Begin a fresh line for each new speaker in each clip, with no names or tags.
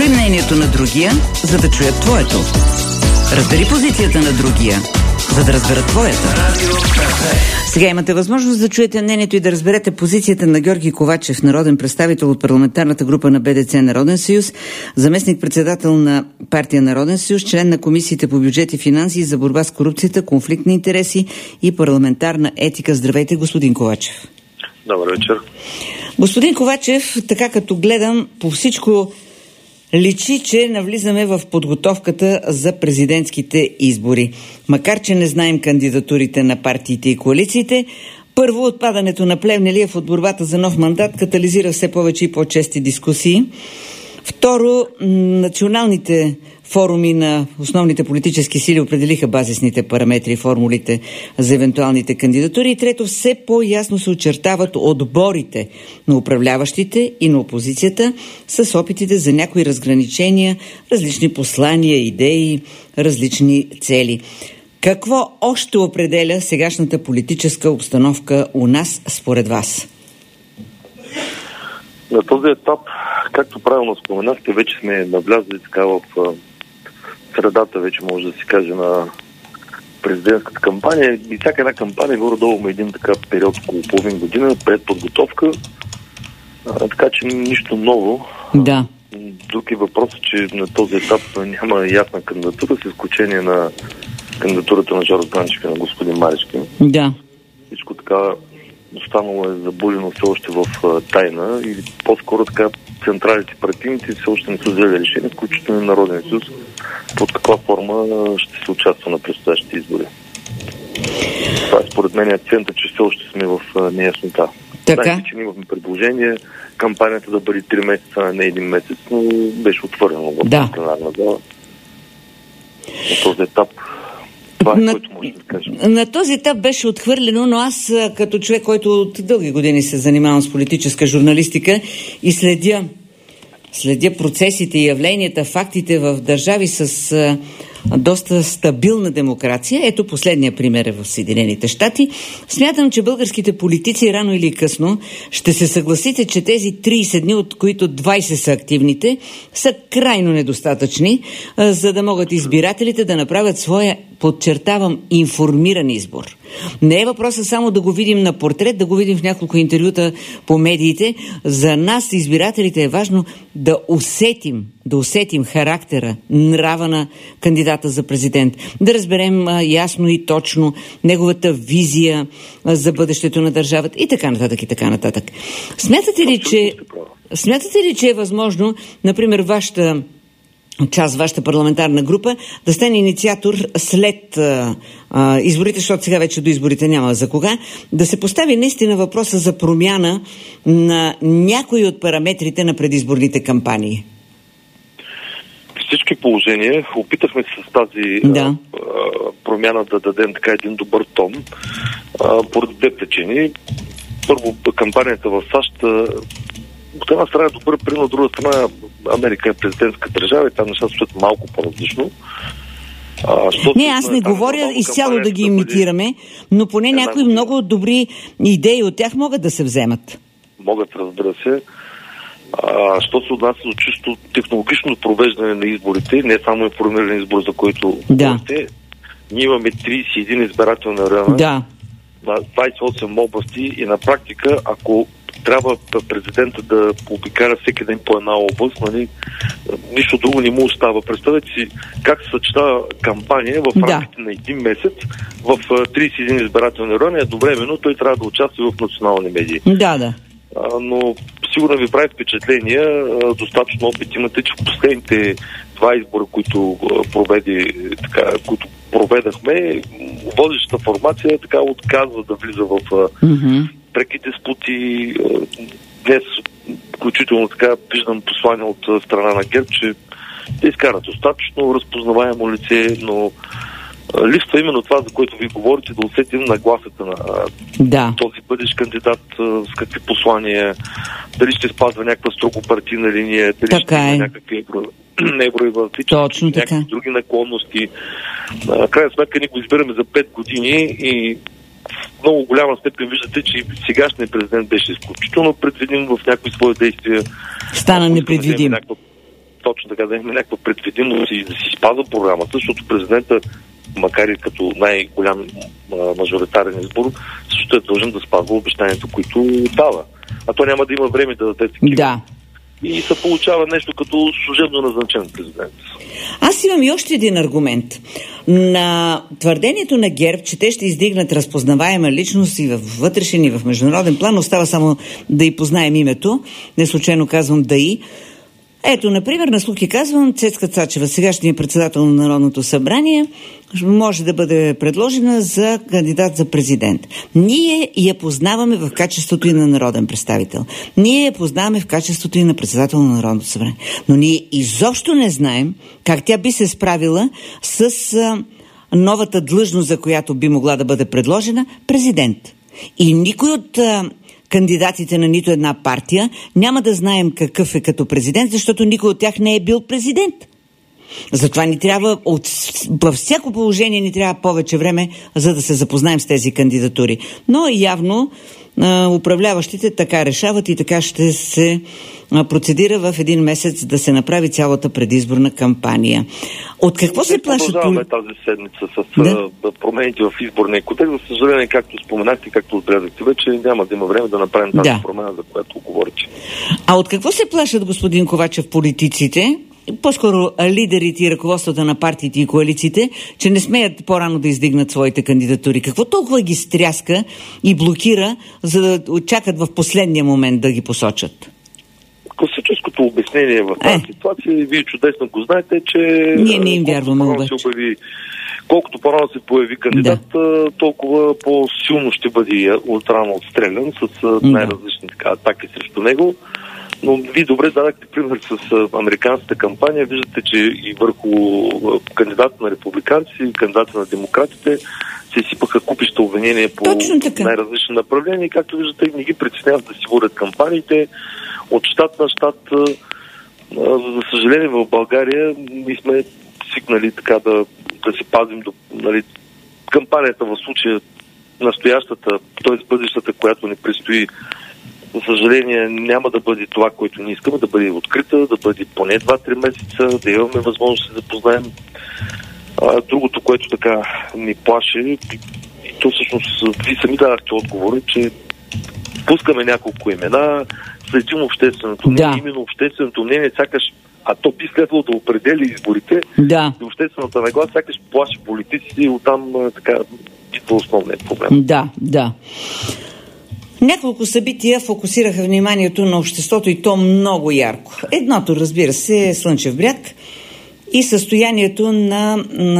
Чуй мнението на другия, за да чуят твоето. Разбери позицията на другия, за да разберат твоята. Сега имате възможност да чуете мнението и да разберете позицията на Георги Ковачев, народен представител от парламентарната група на БДЦ Народен съюз, заместник-председател на партия Народен съюз, член на комисиите по бюджет и финанси за борба с корупцията, конфликт на интереси и парламентарна етика. Здравейте, господин Ковачев.
Добър вечер.
Господин Ковачев, така като гледам, по всичко личи, че навлизаме в подготовката за президентските избори. Макар че не знаем кандидатурите на партиите и коалициите, първо, отпадането на Плевнелиев от борбата за нов мандат катализира все повече и по-чести дискусии. Второ, националните форуми на основните политически сили определиха базисните параметри и формулите за евентуалните кандидатури. И трето, все по-ясно се очертават отборите на управляващите и на опозицията с опитите за някои разграничения, различни послания, идеи, различни цели. Какво още определя сегашната политическа обстановка у нас според вас?
На този етап, както правилно споменахте, вече сме навлязли така в средата, вече може да се каже, на президентската кампания. И всяка една кампания горе-долу има един така период, около половин година, пред подготовка. Така че нищо ново.
Да.
Друг е въпросът, че на този етап няма ясна кандидатура, с изключение на кандидатурата на Жоро Ганчев и на господин Марешки.
Да.
Всичко така останало е забудено все още в тайна, или по-скоро така централите партийните все още не са взели решение, включително и Народен съюз, под каква форма ще се участва на предстоящите избори. Това е според мен акцента, че все още сме в неяснота. Знаете, че ние имахме предложение кампанията да бъде 3 месеца, а не 1 месец, но беше отворено в пленарна зала. На този етап
на този етап беше отхвърлено, но аз като човек, който от дълги години се занимавам с политическа журналистика и следя процесите и явленията, фактите в държави с доста стабилна демокрация. Ето последния пример е в Съединените щати. Смятам, че българските политици рано или късно ще се съгласите, че тези 30 дни, от които 20 са активните, са крайно недостатъчни, за да могат избирателите да направят своя, подчертавам, информиран избор. Не е въпросът само да го видим на портрет, да го видим в няколко интервюта по медиите. За нас, избирателите, е важно да усетим характера, нрава на кандидата за президент, да разберем ясно и точно неговата визия за бъдещето на държавата и така нататък, и така нататък. Смятате ли, че е възможно, например, вашата парламентарна група да стане инициатор след изборите, защото сега вече до изборите няма за кога, да се постави наистина въпроса за промяна на някои от параметрите на предизборните кампании?
При всички положения опитахме се с тази промяна да дадем така един добър тон поради две причини. Първо, кампанията в САЩ от една страна е добър пример, от друга страна Америка е президентска държава и там нещата стоят малко по-различно.
Не, аз не говоря изцяло да ги имитираме, но поне някои много добри идеи от тях могат да се вземат.
Могат, разбира се. Що се отнася до чисто технологично провеждане на изборите, не само информиран избор, за който говорите, ние имаме 31 избирателни района на 28 области и на практика, ако трябва президента да обикаля всеки ден по една област, нали, нищо друго не му остава. Представете си как се съчетава кампания в рамките на един месец в 31 избирателни райони. Едновременно той трябва да участва в национални медии. Но сигурно ви прави впечатление, достатъчно опит имате, че в последните два избора, които проведахме, водещата формация така отказва да влиза в преки диспути. Днес, включително така, виждам послание от страна на ГЕРБ, че те изкарат достатъчно разпознаваемо лице, но липсва именно това, за което ви говорите, да усетим нагласата на този бъдещ кандидат, с какви послания, дали ще спазва някаква строго партийна линия, дали ще има някакви евроевропейски, някакви други наклонности. Крайна сметка ние го избираме за 5 години и в много голяма степен виждате, че сегашният президент беше изключително предвидим в някои свои действия.
Стана непредвидим.
точно така да имаме някаква предвидимост и да си спазва програмата, защото президента, макар и като най-голям мажоритарен избор, също е длъжен да спазва обещанието, които дава. А то няма да има време да даде такива.
Да.
И се получава нещо като служебно назначен президент.
Аз имам и още един аргумент. На твърдението на ГЕРБ, че те ще издигнат разпознаваема личност и във вътрешен, и в международен план, остава само да й познаем името. Не случайно казвам да и. Ето, например, на слухи казвам, Цецка Цачева, сегашният председател на Народното събрание, може да бъде предложена за кандидат за президент. Ние я познаваме в качеството и на народен представител. Ние я познаваме в качеството и на председател на Народното събрание. Но ние изобщо не знаем как тя би се справила с новата длъжност, за която би могла да бъде предложена президент. И никой от кандидатите на нито една партия няма да знаем какъв е като президент, защото никой от тях не е бил президент. Затова ни трябва, във всяко положение ни трябва повече време, за да се запознаем с тези кандидатури. Но явно управляващите така решават и така ще се процедира в един месец да се направи цялата предизборна кампания. От какво се плашат?
Продължаваме тази седмица с промените в изборния кодекс. За съжаление, както споменахте, както отбелязахте вече, няма да има време да направим тази промена, за която говорите.
А от какво се плашат, господин Ковачев, политиците? По-скоро лидерите и ръководствата на партиите и коалициите, че не смеят по-рано да издигнат своите кандидатури. Какво толкова ги стряска и блокира, за да очакат в последния момент да ги посочат?
Класическото обяснение в тази ситуация, вие чудесно го знаете, че
ние не им вярваме обаче.
Колкото по-рано се появи кандидат, толкова по-силно ще бъде отрано отстрелян с най-различни атаки срещу него. Но вие добре дадахте пример с американската кампания. Виждате, че и върху кандидата на републиканци и кандидата на демократите се изсипаха купища обвинения по най-различни направления. И както виждате, не ги притесняват да си водят кампаниите от щат на щат. За съжаление, в България ние сме свикнали така да се пазим до кампанията в случая настоящата, т.е. бъдещата, която ни предстои. За съжаление, няма да бъде това, което ние искаме, да бъде открита, да бъде поне 2-3 месеца, да имаме възможност да се запознаем. Другото, което така ни плаши, и то всъщност вие сами дадахте отговори, че пускаме няколко имена, следим общественото мнение, именно общественото мнение, сякаш, а то би следвало да определи изборите, и обществената нагласа сякаш плаши политиците и оттам така идва основният проблем.
Да. Няколко събития фокусираха вниманието на обществото и то много ярко. Едното, разбира се, е Слънчев бряг и състоянието на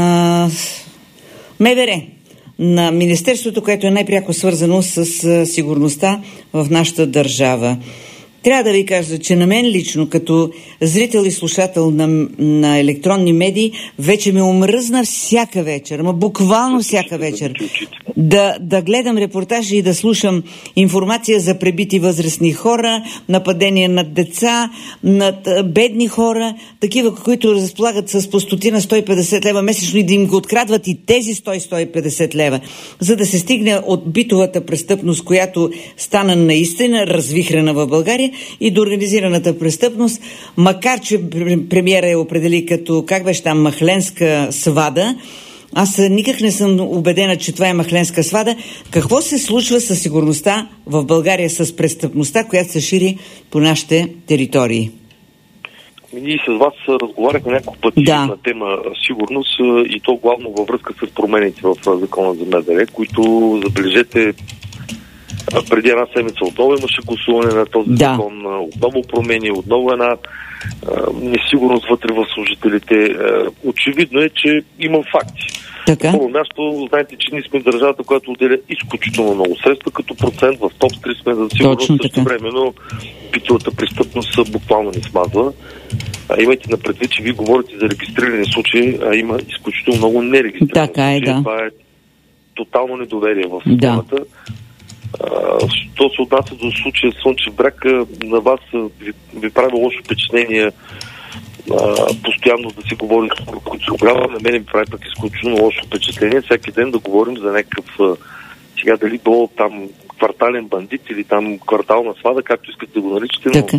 МВР, на Министерството, което е най-пряко свързано с сигурността в нашата държава. Трябва да ви кажа, че на мен лично, като зрител и слушател на електронни медии, вече ме омръзна всяка вечер, буквално всяка вечер, да гледам репортажи и да слушам информация за пребити възрастни хора, нападения над деца, над бедни хора, такива, които разполагат с по 100-150 лева месечно и да им го открадват и тези 100-150 лева, за да се стигне от битовата престъпност, която стана наистина развихрена в България, и до организираната престъпност, макар че премиера я определи като, как беше там, махленска свада. Аз никак не съм убедена, че това е махленска свада. Какво се случва със сигурността в България, с престъпността, която се шири по нашите територии?
Ние с вас разговаряхме няколко пъти на тема сигурност и то главно във връзка с промените в закона за МВР, които, забележете, преди една седмица отново имаше гласуване на този закон, отново промени, отново една несигурност вътре в служителите. Очевидно е, че има факти. На първо място, знаете, че ние сме държавата, която отделя изключително много средства, като процент в топ 3 сме за сигурност, също времено битовата престъпност буквално не смазва. Имайте на предвид, че вие говорите за регистрирани случаи, а има изключително много нерегистрирани случаи. Това е тотално недоверие в системата. Що се отнася до случая Слънчев бряг, на вас ви прави лошо впечатление постоянно да си говори с хора, които се ограбват. На мен ми прави пък изключително лошо впечатление всеки ден да говорим за някакъв сега дали било там квартален бандит или там квартална свада, както искате да го наричате, но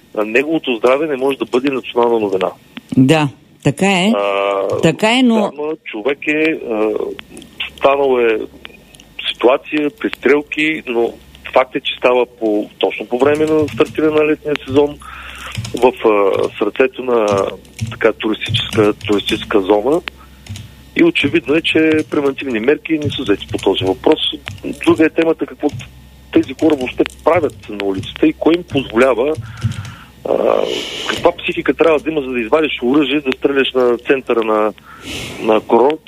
неговото здраве не може да бъде национална новина.
Да, така е. Така е, но...
Човек станал ситуация, престрелки, но факт е, че става точно по време на стартиране на летния сезон в сърцето на така туристическа зона. И очевидно е, че превентивни мерки не са взети по този въпрос. Друга е темата какво тези хора въобще правят на улицата и кой им позволява, каква психика трябва да има, за да извадиш оръжие, да стреляш на центъра на курорт.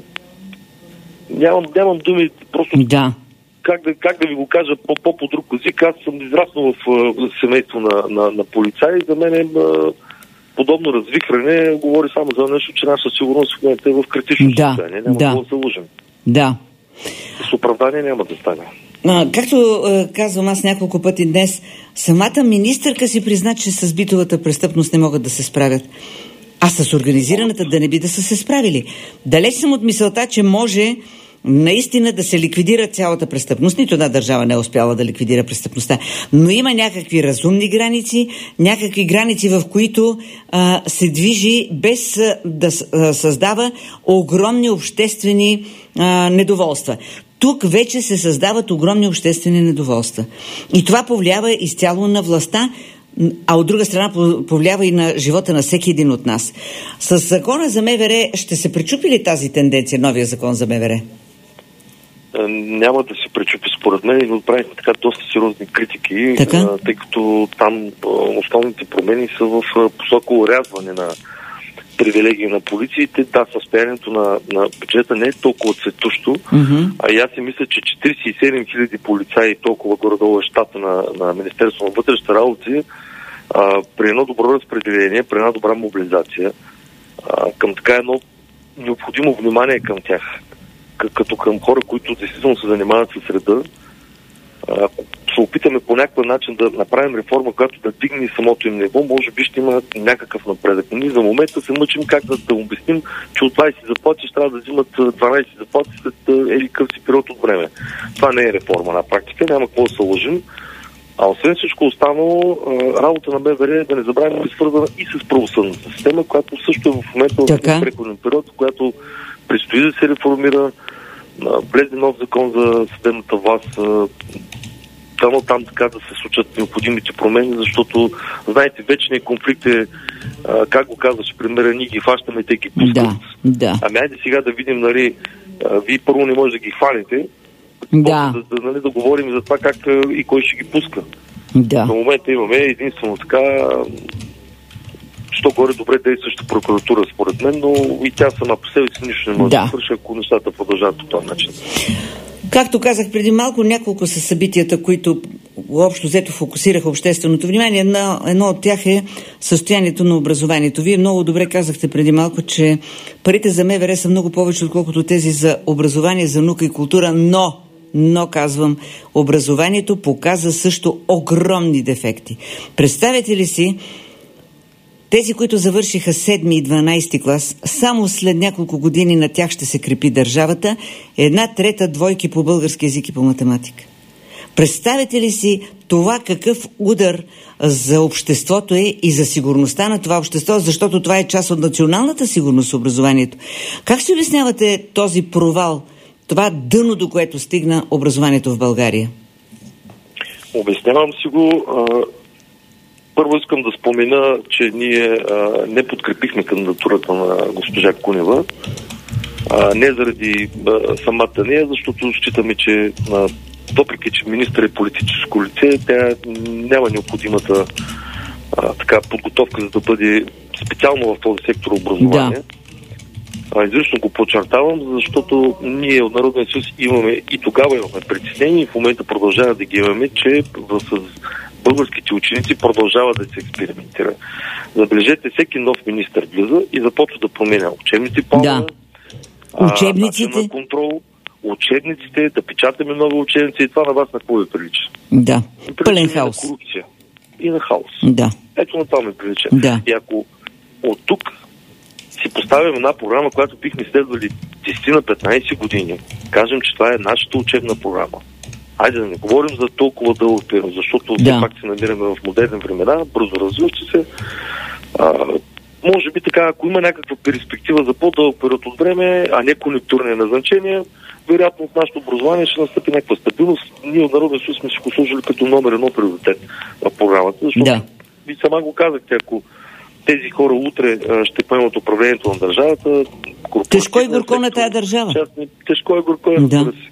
Нямам думи, просто как да ви го кажа по друг език. Аз съм израснал в семейство на полицаи. За мен подобно развихране говори само за нещо, че наша сигурност в момента е в критично състояние. Няма да се лъжим.
Да.
С оправдание няма да стане.
Както казвам аз няколко пъти днес, самата министърка си призна, че с битовата престъпност не могат да се справят. А с организираната да не би да са се справили. Далеч съм от мисълта, че може наистина да се ликвидира цялата престъпност. Нито една държава не е успяла да ликвидира престъпността. Но има някакви разумни граници, някакви граници, в които се движи без да създава огромни обществени недоволства. Тук вече се създават огромни обществени недоволства. И това повлиява изцяло на властта, а от друга страна повлиява и на живота на всеки един от нас. С закона за МВР ще се пречупи ли тази тенденция, новия закон за МВР?
Няма да се пречупи според мен и отправихме така доста сериозни критики, тъй като там основните промени са в посока урязване на привилегии на полициите. Да, състоянието на бюджета не е толкова цветущо, а и аз си мисля, че 47 000 полицаи, толкова горе-долу е щата на Министерството на вътрешните работи, при едно добро разпределение, при една добра мобилизация, към така едно необходимо внимание към тях, като към хора, които действително се занимават с реда. Ако се опитаме по някакъв начин да направим реформа, която да дигне самото им ниво, може би ще има някакъв напредък. Ние за момента се мъчим как да обясним, че от 20 заплати ще трябва да взимат 12 заплати след къв си период от време. Това не е реформа на практика, няма какво да се лъжим. А освен всичко останало, работа на МВР е да не забравим, е свързана и с правосъдната система, която също е в момента в преходен период, в която предстои да се реформира, влезе нов закон за съдебната власт, там така да се случат необходимите промени, защото, знаете, вечният конфликт е, как го казваш, примерно, ние ги фащаме, те ги пускат.
Да.
Ами айде сега да видим, нали, вие първо не може да ги хваните, да говорим за това как и кой ще ги пуска.
Да.
На момента имаме единствено така що горе добре действаща прокуратура, според мен, но и тя сама по себе си нищо не може да свърши, ако нещата продължават по този начин.
Както казах преди малко, няколко са събитията, които общо взето фокусираха общественото внимание. Едно от тях е състоянието на образованието. Вие много добре казахте преди малко, че парите за МВР са много повече, отколкото тези за образование, за наука и култура, но казвам, образованието показа също огромни дефекти. Представете ли си тези, които завършиха 7 и 12 клас, само след няколко години на тях ще се крепи държавата, 1/3 двойки по български език и по математика. Представете ли си това какъв удар за обществото е и за сигурността на това общество, защото това е част от националната сигурност, образованието. Как си обяснявате този провал, това дъно, до което стигна образованието в България?
Обяснявам си го. Първо искам да спомена, че ние не подкрепихме кандидатурата на госпожа Кунева. Не заради самата нея, защото считаме, че въпреки, че министър е политическо лице, тя няма необходимата подготовка, за да бъде специално в този сектор образование. Изрично го подчертавам, защото ние от Народния съюз имаме и тогава имаме притеснение и в момента продължава да ги имаме, че с българските ученици продължава да се експериментира. Забележете, всеки нов министър влиза и започва да променя учебните планове,
учебниците,
на контрол, учебниците, да печатаме нови учебници и това на вас на какво ви прилича?
Да, пълен хаос.
На корупция и на хаос.
Да.
Ето на това ми прилича.
Да.
И ако от тук си поставим една програма, която бихме следвали 10 на 15 години, кажем, че това е нашата учебна програма. Айде да не говорим за толкова дълъг период, защото все пак се намираме в модерни времена, бързо развиващи се. Може би така, ако има някаква перспектива за по-дълъг период от време, а не конюнктурни назначения, вероятно в нашето образование ще настъпи някаква стабилност. Ние от Народен съюз сме си го сложили като номер 1 приоритет в програмата, защото ви сама го казахте, ако тези хора утре ще поемат управлението на държавата...
Тежко и горко на тая държава.
Тежко и горко на си.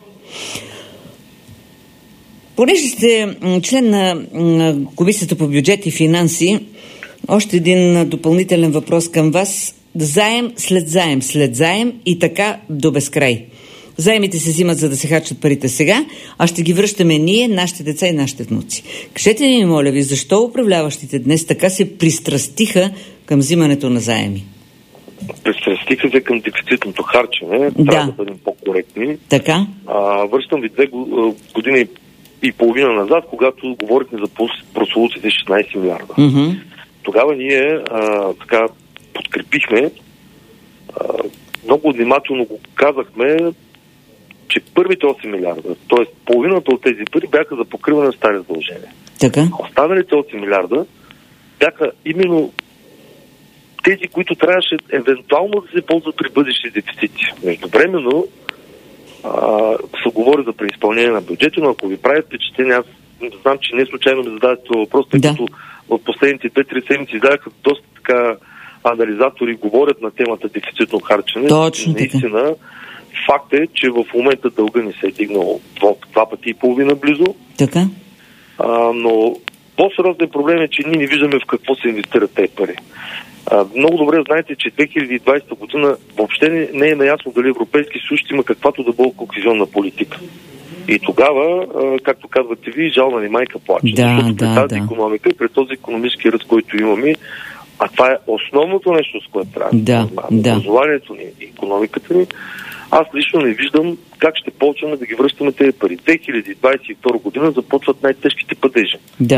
Понеже сте член на Комисията по бюджет и финанси, още един допълнителен въпрос към вас. Заем след заем и така до безкрай. Заемите се взимат, за да се харчат парите сега, а ще ги връщаме ние, нашите деца и нашите внуци. Кажете ми, моля ви, защо управляващите днес така се пристрастиха към взимането на заеми?
Пристрастиха се към дефицитното харчене. Трябва да бъдем по-коректни.
Така?
Връщам ви 2 години и половина назад, когато говорихме за прословутите 16 милиарда. Тогава ние така подкрепихме, много внимателно го казахме, че първите 8 милиарда, т.е. половината от тези пари бяха за покриване на стари задължения.
Така?
Останалите 8 милиарда бяха именно тези, които трябваше евентуално да се ползват при бъдещи дефицити. Междувременно се говори за преизпълнение на бюджета, но ако ви прави впечатление, аз знам, че не случайно ми зададете това въпрос, тъй като в последните 2-3 седмици издадаха доста така анализатори говорят на темата дефицитно харчене.
Точно
наистина, така. Факт е, че в момента дълга ни се е дигнал 2 пъти и половина близо.
Така.
Но по-сериозният проблем е, че ние не виждаме в какво се инвестират тези пари. Много добре знаете, че 2020 година въобще не е наясно дали Европейски съюз ще има каквато да бъде кохезионна политика. И тогава, както казвате ви, жална ни майка плаче. Защото при тази икономика, при този икономически ръст, който имаме, а това е основното нещо, с което трябва образованието ни и икономиката ни, аз лично не виждам как ще почваме да ги връщаме тези пари. 2022 година започват най-тежките падежи.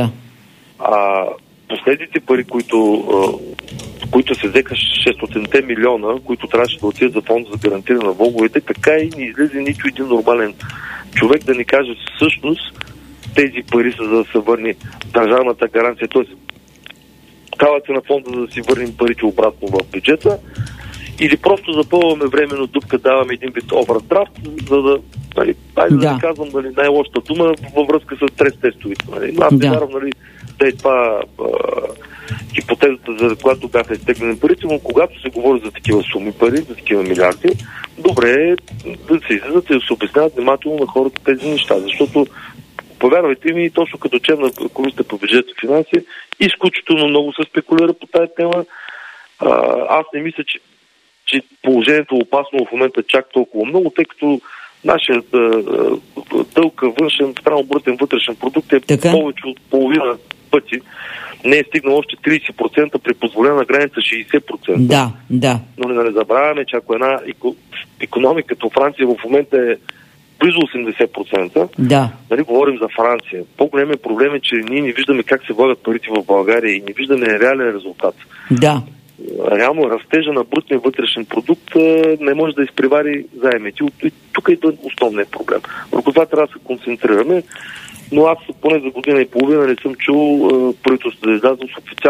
Последните пари, които се взеха 600 милиона, които трябваше да отидат за фонд за гарантиране на влоговете, така и не излезе нито един нормален човек да ни каже всъщност тези пари са за да се върне държавната гаранция. Т.е. давате на фонда за да си върнем парите обратно в бюджета или просто запълваме временно дупка, даваме един вид овердрафт, за да, да казвам най-лошата дума във връзка с стрес-тестовите. Аз не вярвам, да е това хипотезата, за която бяха изтеглени парите, но когато се говори за такива суми пари, за такива милиарди, добре е да се излизат и да се обясняват внимателно на хората тези неща, защото повярвайте ми, точно като член на Комисията по бюджет и финанси, изключително много се спекулира по тази тема. Аз не мисля, че положението е опасно в момента чак толкова много, тъй като нашият дълг външен спрямо брутен вътрешен продукт е повече от половина пъти. Не е стигнал още 30% при позволена граница 60%. Но не забравяме, че ако една икономика като Франция в момента е близо 80%, говорим за Франция. По-големият проблем е, че ние не виждаме как се влагат парите в България и не виждаме реален резултат. Реално растежа на брутния вътрешен продукт не може да изпревари заемите. И тук е основният проблем. Върху това трябва да се концентрираме, но аз поне за година и половина не съм чул правителството да изляза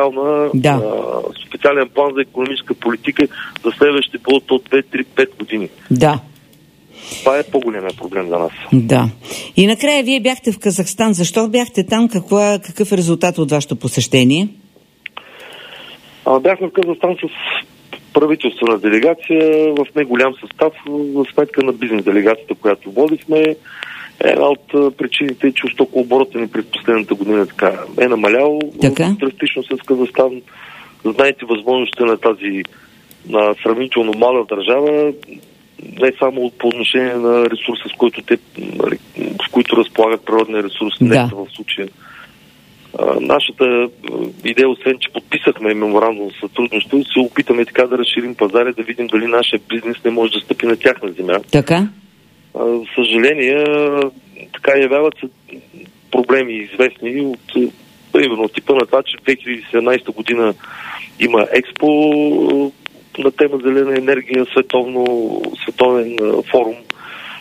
с официален план за икономическа политика за следващите от 2, 3, 5 години. Това е по-големия проблем за нас.
И накрая вие бяхте в Казахстан. Защо бяхте там? Какъв е резултат от вашето посещение?
Бяхме в Казахстан с правителствена делегация в неголям състав, в сметка на бизнес делегацията, която водихме. Една от причините е, че стокооборота ни през последната година така е намалял драстично с Казахстан. Знаете възможностите на тази сравнително мала държава, не само по отношение на ресурса, с които разполагат природния ресурс, нефта в случая. Нашата идея, освен че подписахме меморандум за сътрудничество, се опитаме така да разширим пазари, да видим дали нашия бизнес не може да стъпи на тяхна земя. За съжаление, така явяват се проблеми известни от примерно типа на това, че в 2017 година има експо на тема зелена енергия, световен форум.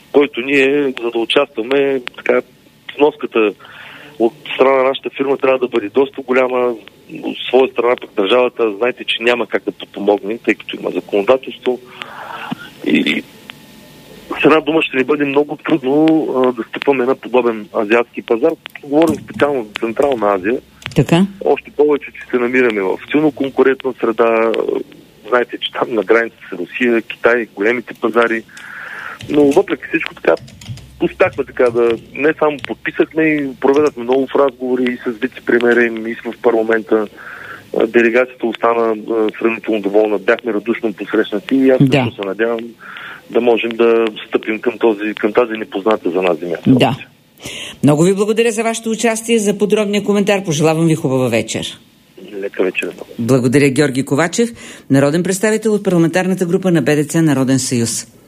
който ние, за да участваме, така, вноската от страна на нашата фирма трябва да бъде доста голяма. От своя страна пък държавата, знаете, че няма как да подпомогне, тъй като има законодателство. И с една дума ще ни бъде много трудно да стъпваме на подобен азиатски пазар. Говорим специално за Централна Азия.
Така?
Още повече, че се намираме в силно конкурентна среда. Знаете, че там на границата с Русия, Китай, големите пазари. Но въпреки всичко така успяхме така да не само подписахме и проведахме много в разговори и с вице-премиера и в парламента. Делегацията остана сравнително доволна. Бяхме радушно посрещнати и аз също се надявам да можем да стъпим към тази непозната за нас земя.
Да. Много ви благодаря за вашето участие, за подробния коментар. Пожелавам ви хубава вечер.
Лека вечер.
Благодаря, Георги Ковачев, народен представител от парламентарната група на БДЦ Народен съюз.